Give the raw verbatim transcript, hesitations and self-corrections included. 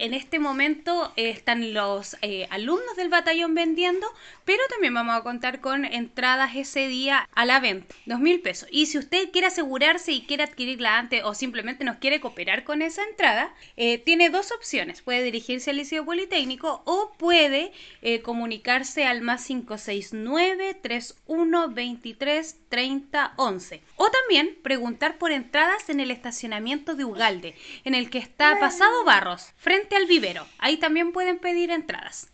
en este momento eh, están los eh, alumnos del batallón vendiendo, pero también vamos a contar con entradas ese día a la venta, dos mil pesos. Y si usted quiere asegurarse y quiere adquirirla antes o simplemente nos quiere cooperar con esa entrada, eh, tiene dos opciones. Puede dirigirse al Liceo Politécnico o puede eh, comunicarse al más cinco seis nueve, tres uno, veintitrés, treinta, once. O también preguntar por entradas en el estacionamiento de Ugalde, en el que está Pasado Barros, frente al vivero. Ahí también pueden pedir entradas.